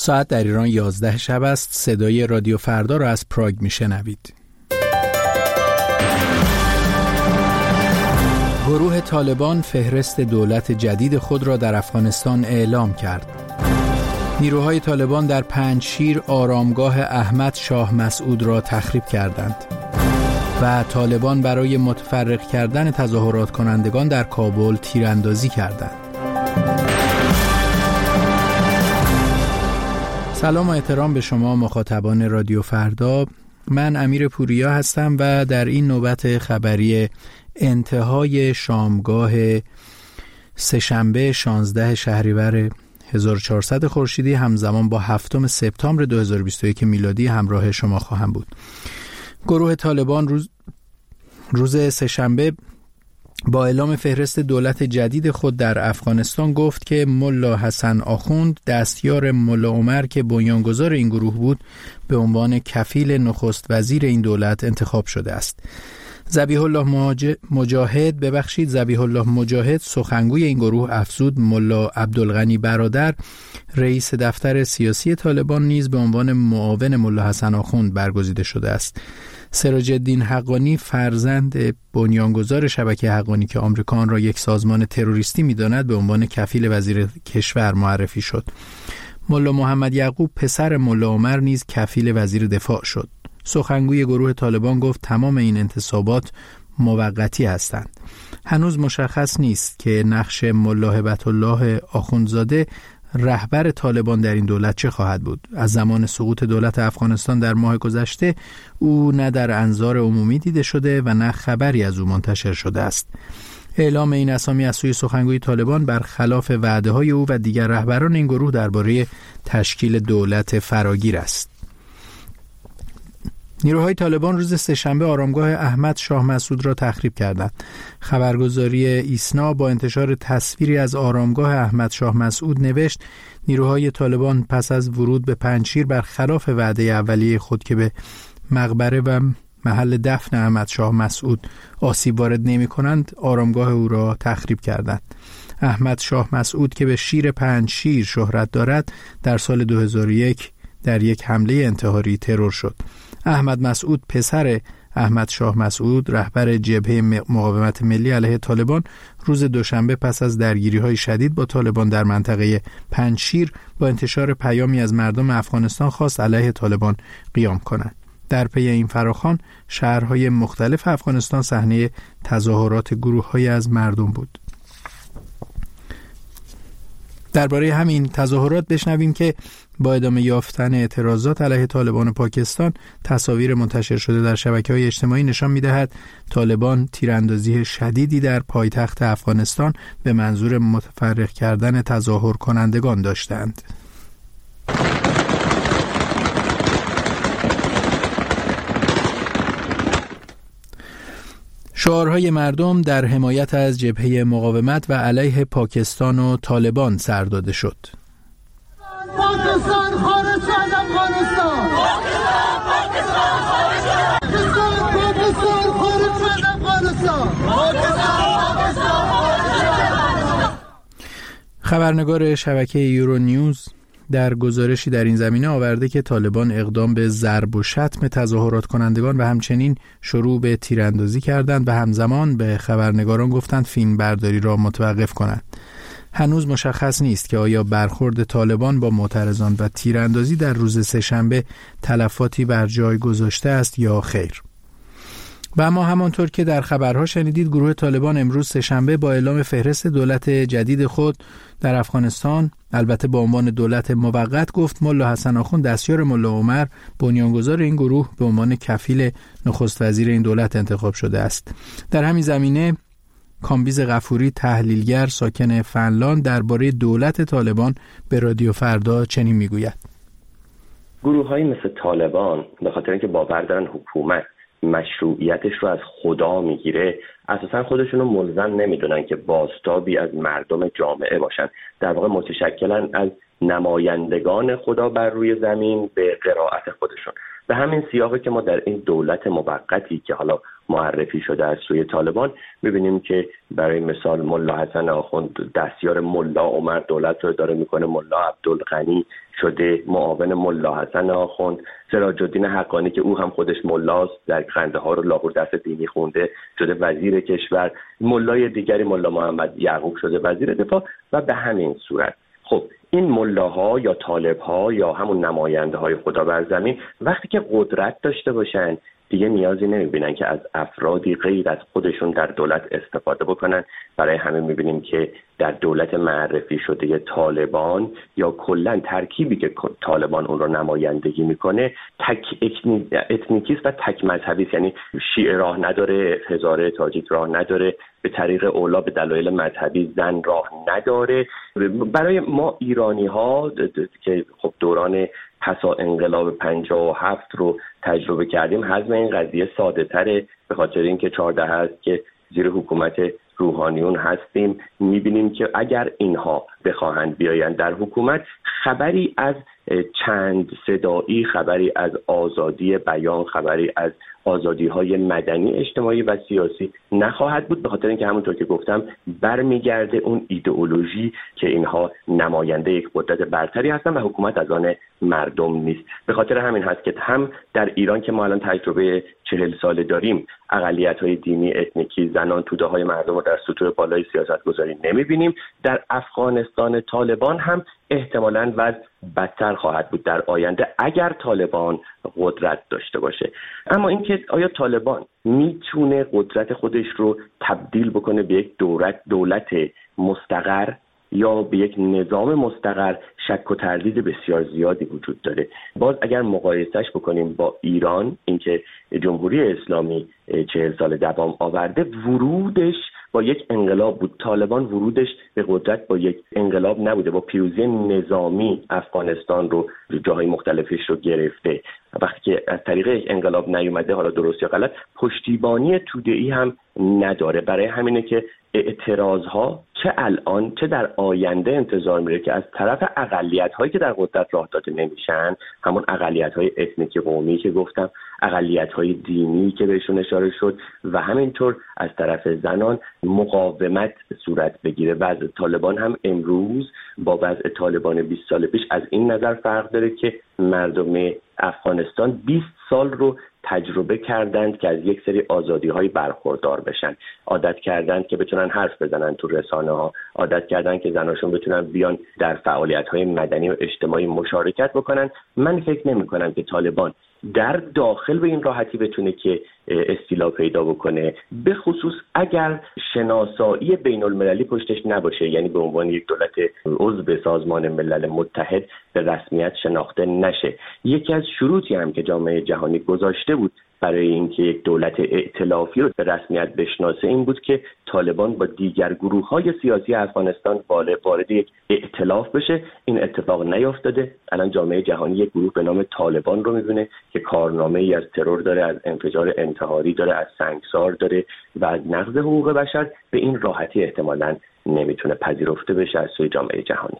ساعت در ایران 11 شب است. صدای رادیو فردا را از پراگ میشنوید. گروه طالبان فهرست دولت جدید خود را در افغانستان اعلام کرد. نیروهای طالبان در پنجشیر آرامگاه احمد شاه مسعود را تخریب کردند و طالبان برای متفرق کردن تظاهرات کنندگان در کابل تیراندازی کردند. سلام و احترام به شما مخاطبان رادیو فردا. من امیر پوریا هستم و در این نوبت خبری انتهای شامگاه سه‌شنبه 16 شهریور 1400 خورشیدی همزمان با 7 سپتامبر 2021 میلادی همراه شما خواهم بود. گروه طالبان روز سه‌شنبه با اعلام فهرست دولت جدید خود در افغانستان گفت که ملا حسن آخوند دستیار ملا عمر که بنیانگذار این گروه بود به عنوان کفیل نخست وزیر این دولت انتخاب شده است. ذبیح الله مجاهد سخنگوی این گروه افزود ملا عبدالغنی برادر رئیس دفتر سیاسی طالبان نیز به عنوان معاون ملا حسن آخوند برگزیده شده است. سراج الدین حقانی فرزند بنیانگذار شبکه حقانی که آمریکا آن را یک سازمان تروریستی می‌داند به عنوان کفیل وزیر کشور معرفی شد. ملا محمد یعقوب پسر ملا عمر نیز کفیل وزیر دفاع شد. سخنگوی گروه طالبان گفت تمام این انتصابات موقتی هستند. هنوز مشخص نیست که نقش ملا هبت الله آخوندزاده رهبر طالبان در این دولت چه خواهد بود. از زمان سقوط دولت افغانستان در ماه گذشته او نه در انظار عمومی دیده شده و نه خبری از او منتشر شده است. اعلام این اسامی از سوی سخنگوی طالبان برخلاف وعده‌های او و دیگر رهبران این گروه درباره تشکیل دولت فراگیر است. نیروهای طالبان روز سه‌شنبه آرامگاه احمد شاه مسعود را تخریب کردند. خبرگزاری ایسنا با انتشار تصویری از آرامگاه احمد شاه مسعود نوشت نیروهای طالبان پس از ورود به پنجشیر برخلاف وعده اولیه خود که به مقبره و محل دفن احمد شاه مسعود آسیب وارد نمی‌کنند، آرامگاه او را تخریب کردند. احمد شاه مسعود که به شیر پنجشیر شهرت دارد، در سال 2001 در یک حمله انتحاری ترور شد. احمد مسعود پسر احمد شاه مسعود رهبر جبهه مقاومت ملی علیه طالبان روز دوشنبه پس از درگیری‌های شدید با طالبان در منطقه پنجشیر با انتشار پیامی از مردم افغانستان خواست علیه طالبان قیام کنند. در پی این فراخوان شهرهای مختلف افغانستان صحنه تظاهرات گروه‌های از مردم بود. درباره همین تظاهرات بشنویم که با ادامه یافتن اعتراضات علیه طالبان پاکستان تصاویر منتشر شده در شبکه‌های اجتماعی نشان می‌دهد طالبان تیراندازی شدیدی در پایتخت افغانستان به منظور متفرق کردن تظاهر کنندگان داشتند. شعارهای مردم در حمایت از جبهه مقاومت و علیه پاکستان و طالبان سر داده شد. پاکستان خارج شد افغانستان. پاکستان خارج شد افغانستان. خبرنگار شبکه یورو نیوز در گزارشی در این زمینه آورده که طالبان اقدام به ضرب و شتم تظاهرات کنندگان و همچنین شروع به تیراندازی کردند و همزمان به خبرنگاران گفتند فیلم برداری را متوقف کنند. هنوز مشخص نیست که آیا برخورد طالبان با معترضان و تیراندازی در روز سه‌شنبه تلفاتی بر جای گذاشته است یا خیر. و اما همانطور که در خبرها شنیدید گروه طالبان امروز سه‌شنبه با اعلام فهرست دولت جدید خود در افغانستان البته با عنوان دولت موقت گفت ملا حسن آخوند دستیار ملا عمر بنیانگذار این گروه به عنوان کفیل نخست وزیر این دولت انتخاب شده است. در همین زمینه کامبیز غفوری تحلیلگر ساکن فنلاند درباره دولت طالبان به رادیو فردا چنین میگوید: گروه‌هایی مثل طالبان به خاطر اینکه باور دارن حکومت مشروعیتش رو از خدا میگیره اساسا خودشونو ملزم نمیدونن که بازتابی از مردم جامعه باشن. در واقع متشکلن از نمایندگان خدا بر روی زمین به قرائت خودشون به همین سیاقه که ما در این دولت موقتی که حالا معرفی شده از سوی طالبان می‌بینیم که برای مثال ملا حسن آخوند دستیار ملا عمر دولت رو اداره میکنه، ملا عبدالغنی شده معاون ملا حسن آخوند، سراج الدین حقانی که او هم خودش ملاست در قندهار و لاهور درس دینی خونده شده وزیر کشور، ملای دیگری ملا محمد یعقوب شده وزیر دفاع و به همین صورت. خب این ملاها یا طالبها یا همون نماینده های خدا بر زمین وقتی که قدرت داشته باشن دیگه نیازی نمیبینن که از افرادی غیر از خودشون در دولت استفاده بکنن. برای همه میبینیم که در دولت معرفی شده طالبان یا کلا ترکیبی که طالبان اون رو نمایندگی میکنه تک اتنیکیست و تک مذهبی، یعنی شیعه راه نداره، هزاره تاجیک راه نداره، به طریق اولا به دلایل مذهبی زن راه نداره. برای ما ایرانی ها که خب دوران پسا انقلاب 57 رو تجربه کردیم حزم این قضیه ساده تره، به خاطر اینکه 14 هست که زیر حکومت روحانیون هستیم. میبینیم که اگر اینها بخواهند بیایند در حکومت خبری از چند صدایی، خبری از آزادی بیان، خبری از آزادی‌های مدنی اجتماعی و سیاسی نخواهد بود، به خاطر اینکه همونطور که گفتم برمیگرده اون ایدئولوژی که اینها نماینده یک قدرت برتری هستن و حکومت از آن مردم نیست. به خاطر همین هست که هم در ایران که ما الان تجربه 40 ساله داریم اقلیت‌های دینی، اتنیکی، زنان، توده‌های مردم رو در سطوح بالای سیاست‌گذاری نمی‌بینیم. در افغانستان طالبان هم احتمالاً وضع بدتر خواهد بود در آینده اگر طالبان قدرت داشته باشه. اما اینکه آیا طالبان میتونه قدرت خودش رو تبدیل بکنه به یک دولت مستقر یا به یک نظام مستقر، شک و تردید بسیار زیادی وجود داره. باز اگر مقایسهش بکنیم با ایران، اینکه جمهوری اسلامی 40 سال دوام آورده، ورودش با یک انقلاب بود. طالبان ورودش به قدرت با یک انقلاب نبوده، با پیروزی نظامی افغانستان رو جاهای مختلفش رو گرفته. وقتی که از طریق یک انقلاب نیومده، حالا درست یا غلط، پشتیبانی توده‌ای هم نداره. برای همینه که اعتراضها چه الان چه در آینده انتظار میره که از طرف اقلیت‌هایی که در قدرت راه داده نمیشن، همون اقلیت‌های اتنیکی قومی که گفتم، اقلیت‌های دینی که بهشون اشاره شد و همینطور از طرف زنان مقاومت صورت بگیره. وضع طالبان هم امروز با وضع طالبان 20 سال پیش از این نظر فرق داره که مردم افغانستان 20 سال رو تجربه کردند که از یک سری آزادی‌های برخوردار بشن، عادت کردند که بتونن حرف بزنن تو رسانه‌ها، عادت کردند که زناشون بتونن بیان در فعالیت‌های مدنی و اجتماعی مشارکت بکنن. من فکر نمی‌کنم که طالبان در داخل به این راحتی بتونه که استیلا پیدا بکنه، به خصوص اگر شناسایی بین المللی پشتش نباشه، یعنی به عنوان یک دولت عضو سازمان ملل متحد به رسمیت شناخته نشه. یکی از شروطی هم که جامعه جهانی گذاشته بود برای اینکه یک دولت ائتلافی رو به رسمیت بشناسه این بود که طالبان با دیگر گروه‌های سیاسی افغانستان وارد یک ائتلاف بشه. این اتفاق نیفتاده. الان جامعه جهانی یک گروه به نام طالبان رو می‌بینه که کارنامه‌ای از ترور داره، از انفجار انتحاری داره، از سنگسار داره و از نقض حقوق بشر. به این راحتی احتمالاً نمیتونه پذیرفته بشه از سوی جامعه جهانی.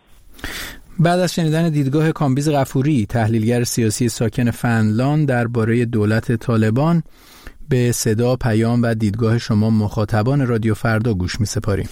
بعد از شنیدن دیدگاه کامبیز غفوری، تحلیلگر سیاسی ساکن فنلاند درباره دولت طالبان، به صدا، پیام و دیدگاه شما مخاطبان رادیو فردا گوش می‌سپاریم.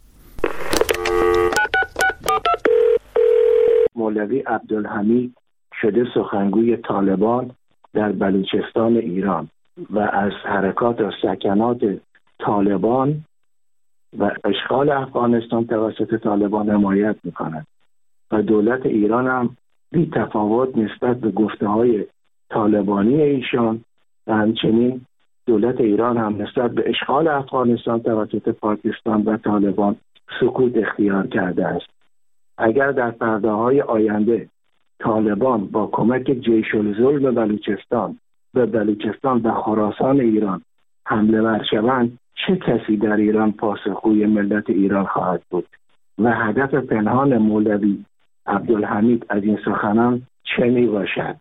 مولوی عبدالحمید شده سخنگوی طالبان در بلوچستان ایران و از حرکات و سکنات طالبان و اشغال افغانستان توسط طالبان حمایت می‌کند و دولت ایران هم بی تفاوت نسبت به گفته‌های طالبانی ایشان و همچنین دولت ایران هم نسبت به اشغال افغانستان توسط پاکستان و طالبان سکوت اختیار کرده است. اگر در پرده‌های آینده طالبان با کمک جیش الظلم بلوچستان به بلوچستان و خراسان ایران حمله ور شوند، چه کسی در ایران پاسخگوی ملت ایران خواهد بود و هدف پنهان مولوی عبدالحمید از این سخنان چه می باشد؟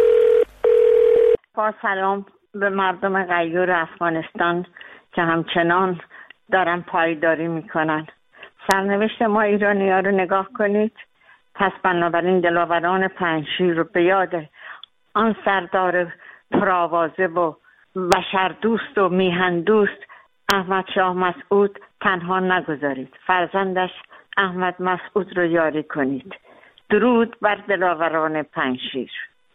با سلام به مردم غیور افغانستان که همچنان دارن پایداری میکنن. سرنوشت ما ایرانی ها رو نگاه کنید. پس بنابراین دلاوران پنجشیر رو به یاد آن سردار پرآوازه و بشردوست و میهن دوست احمد شاه مسعود تنها نگذارید. فرزندش احمد مسعود رو یاری کنید. درود بر دلاوران پنجشیر.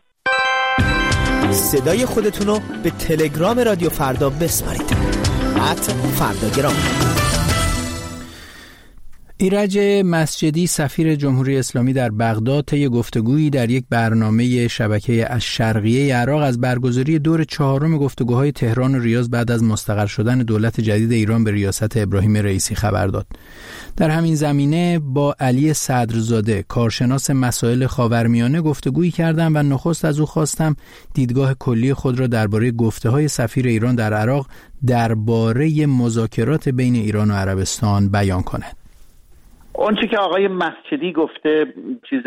صدای خودتونو به تلگرام رادیو فردا بسپارید. @فرداگرام. ایرج مسجدی سفیر جمهوری اسلامی در بغداد طی گفتگویی در یک برنامه شبکه الشرقیه عراق از برگزاری دور 4 گفتگوهای تهران و ریاض بعد از مستقر شدن دولت جدید ایران به ریاست ابراهیم رئیسی خبر داد. در همین زمینه با علی صدرزاده کارشناس مسائل خاورمیانه گفتگویی کردم و نخست از او خواستم دیدگاه کلی خود را درباره گفته‌های سفیر ایران در عراق درباره مذاکرات بین ایران و عربستان بیان کند. اونچه که آقای مسجدی گفته چیز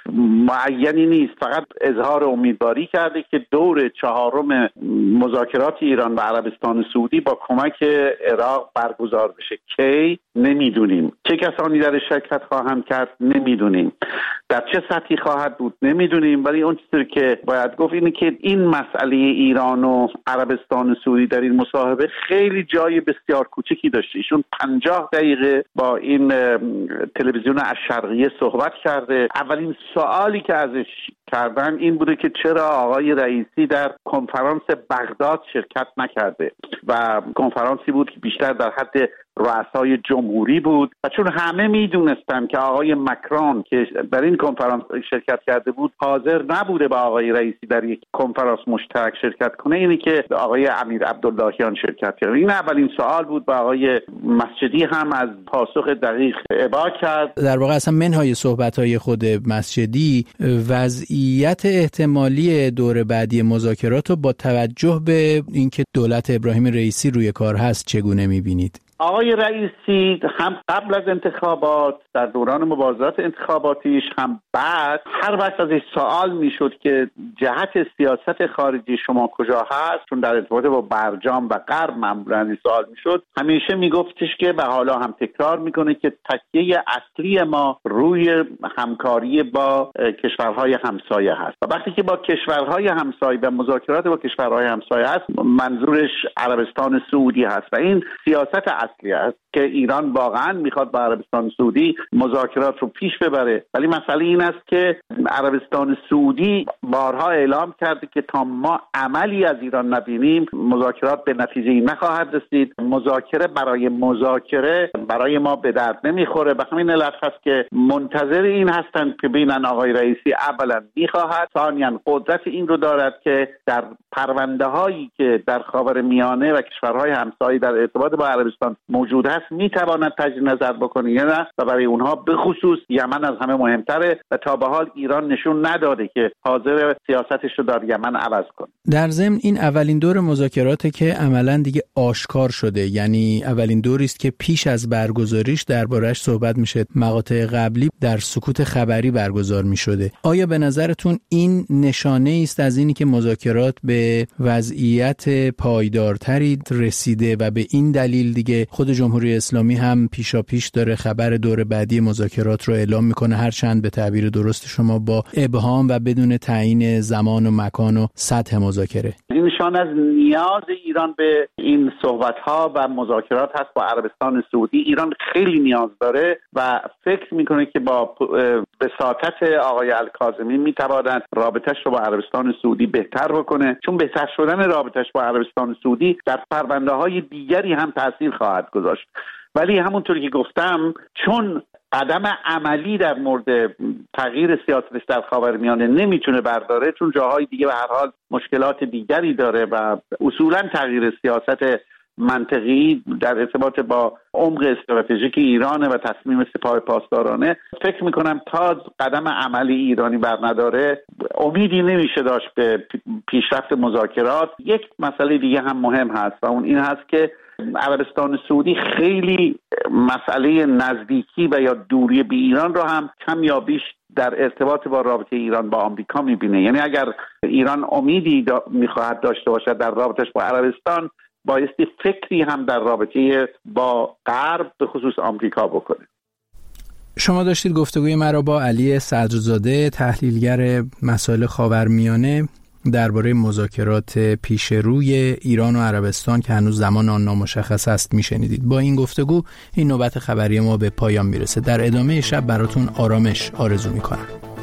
معینی نیست، فقط اظهار امیدواری کرده که دور 4 مذاکرات ایران و عربستان سعودی با کمک عراق برگزار بشه. کی؟ نمیدونیم. چه کسانی در شرکت خواهند کرد؟ نمیدونیم. در چه سطحی خواهد بود؟ نمیدونیم. ولی اون چیزی که باید گفت اینه که این مسئله ایران و عربستان سعودی در این مصاحبه خیلی جای بسیار کوچکی داشته. ایشون 50 دقیقه با این تلویزیون الشرقیه صحبت کرده. اولین سوالی که ازش کردن این بوده که چرا آقای رئیسی در کنفرانس بغداد شرکت نکرده و کنفرانسی بود که بیشتر در حد رؤسای جمهوری بود و چون همه میدونستن که آقای مکرون که در این کنفرانس شرکت کرده بود حاضر نبوده با آقای رئیسی در یک کنفرانس مشترک شرکت کنه، اینی که آقای امیر عبداللهیان شرکت کرد. این اولین سوال بود. با آقای مسجدی هم از پاسخ دقیق ابا کرد. در واقع اصلا منهای صحبت‌های خود مسجدی وضعیت احتمالی دور بعدی مذاکرات رو با توجه به اینکه دولت ابراهیم رئیسی روی کار هست چگونه می‌بینید؟ آقای رئیسی هم قبل از انتخابات در دوران مبارزات انتخاباتیش هم بعد هر وقت ازش سوال میشد که جهت سیاست خارجی شما کجا هست، چون در ارتباط با برجام و غرب معمولا سوال میشد، همیشه میگفتش که و حالا هم تکرار میکنه که تکیه اصلی ما روی همکاری با کشورهای همسایه هست و وقتی که با کشورهای همسایه و مذاکرات با کشورهای همسایه هست منظورش عربستان سعودی هست و این سیاست اصلی است که ایران واقعا میخواد با عربستان سعودی مذاکرات رو پیش ببره. ولی مسئله این است که عربستان سعودی بارها اعلام کرده که تا ما عملی از ایران نبینیم مذاکرات به نتیجه‌ای نخواهد رسید. مذاکره برای ما به درد نمیخوره. به همین علت هست که منتظر این هستند که ببینن آقای رئیسی اولا میخواهد، ثانیاً قدرت این رو دارد که در پرونده هایی که در خاورمیانه و کشورهای همسایه در ارتباط با عربستان موجود هست میتواند تجدید نظر بکنه یا نه و برای اونها به خصوص یمن از همه مهمتره و تا به حال ایران نشون نداده که حاضر سیاستش رو در یمن عوض کنه. در ضمن این اولین دور مذاکراته که عملاً دیگه آشکار شده، یعنی اولین دوری است که پیش از برگزاریش درباره‌اش صحبت میشه. مقاطع قبلی در سکوت خبری برگزار میشده. آیا به نظرتون این نشانه است از اینی که مذاکرات به وضعیت پایدارتری رسیده و به این دلیل دیگه خود جمهوری اسلامی هم پیشاپیش داره خبر دور بعدی مذاکرات رو اعلام میکنه، هرچند به تعبیر درست شما با ابهام و بدون تعیین زمان و مکان و سطح مذاکره؟ این نشان از نیاز ایران به این صحبت‌ها و مذاکرات هست با عربستان سعودی. ایران خیلی نیاز داره و فکر میکنه که با بساطت آقای الکاظمی میتواند رابطش رو با عربستان سعودی بهتر بکنه، چون بهتر شدن رابطش با عربستان سعودی در پرونده‌های دیگری هم تأثیر خواهد گذاشت. ولی همونطور که گفتم چون قدم عملی در مورد تغییر سیاستش در خاورمیانه نمیتونه برداره، چون جاهای دیگه به هر حال مشکلات دیگری داره و اصولا تغییر سیاست منطقی در ارتباط با عمق استراتژیک ایرانه و تصمیم سپاه پاسدارانه، فکر میکنم تا قدم عملی ایرانی بر نداره امیدی نمیشه داشت به پیشرفت مذاکرات. یک مسئله دیگه هم مهم هست و اون این هست که عربستان سعودی خیلی مسئله نزدیکی و یا دوری به ایران را هم کم یا بیش در ارتباط با رابطه ایران با آمریکا میبینه. یعنی اگر ایران امیدی میخواهد داشته باشد در رابطش با عربستان، بایستی فکری هم در رابطه با غرب به خصوص آمریکا بکنه. شما داشتید گفتگوی مرا با علی صدرزاده تحلیلگر مسائل خاورمیانه درباره مذاکرات پیش روی ایران و عربستان که هنوز زمان آن نامشخص است میشنیدید. با این گفتگو این نوبت خبری ما به پایان میرسه. در ادامه شب براتون آرامش آرزو میکنم.